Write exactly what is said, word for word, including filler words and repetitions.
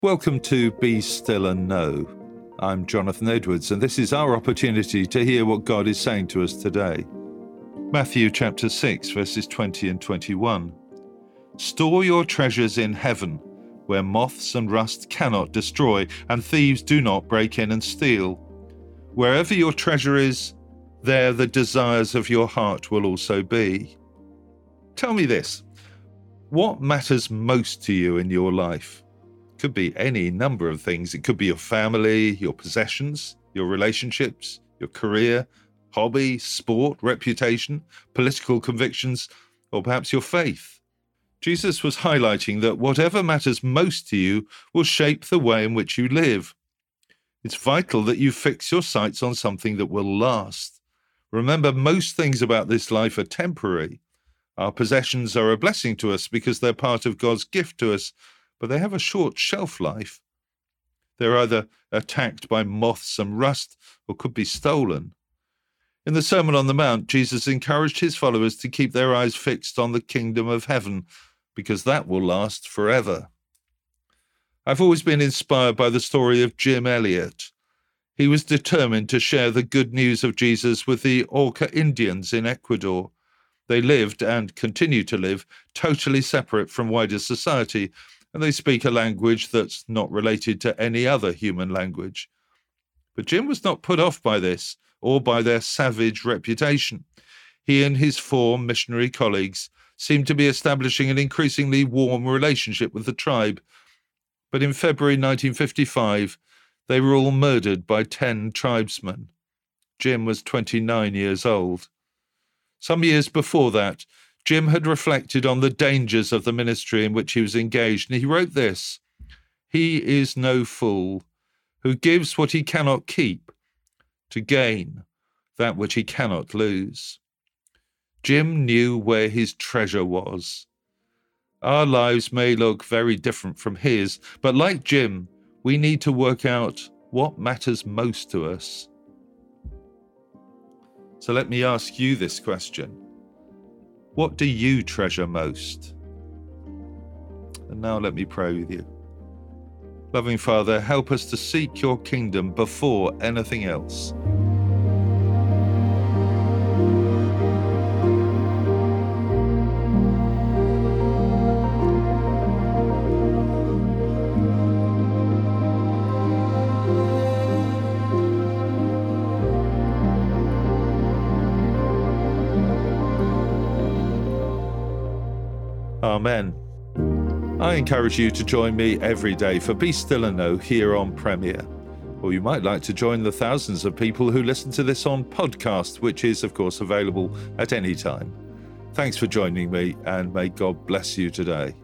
Welcome to Be Still and Know. I'm Jonathan Edwards, and this is our opportunity to hear what God is saying to us today. Matthew chapter six, verses twenty and twenty-one. Store your treasures in heaven, where moths and rust cannot destroy, and thieves do not break in and steal. Wherever your treasure is, there the desires of your heart will also be. Tell me this, what matters most to you in your life? Could be any number of things. It could be your family, your possessions, your relationships, your career, hobby, sport, reputation, political convictions, or perhaps your faith. Jesus was highlighting that whatever matters most to you will shape the way in which you live. It's vital that you fix your sights on something that will last. Remember, most things about this life are temporary. Our possessions are a blessing to us because they're part of God's gift to us, but they have a short shelf life. They're either attacked by moths and rust or could be stolen. In the Sermon on the Mount, Jesus encouraged his followers to keep their eyes fixed on the kingdom of heaven, because that will last forever. I've always been inspired by the story of Jim Elliot. He was determined to share the good news of Jesus with the Auca Indians in Ecuador. They lived, and continue to live, totally separate from wider society, and they speak a language that's not related to any other human language. But Jim was not put off by this, or by their savage reputation. He and his four missionary colleagues seemed to be establishing an increasingly warm relationship with the tribe. But in February nineteen fifty-five, they were all murdered by ten tribesmen. Jim was twenty-nine years old. Some years before that, Jim had reflected on the dangers of the ministry in which he was engaged, and he wrote this: "He is no fool who gives what he cannot keep to gain that which he cannot lose." Jim knew where his treasure was. Our lives may look very different from his, but like Jim, we need to work out what matters most to us. So let me ask you this question. What do you treasure most? And now let me pray with you. Loving Father, help us to seek your kingdom before anything else. Amen. I encourage you to join me every day for Be Still and Know here on Premier. Or you might like to join the thousands of people who listen to this on podcast, which is, of course, available at any time. Thanks for joining me, and may God bless you today.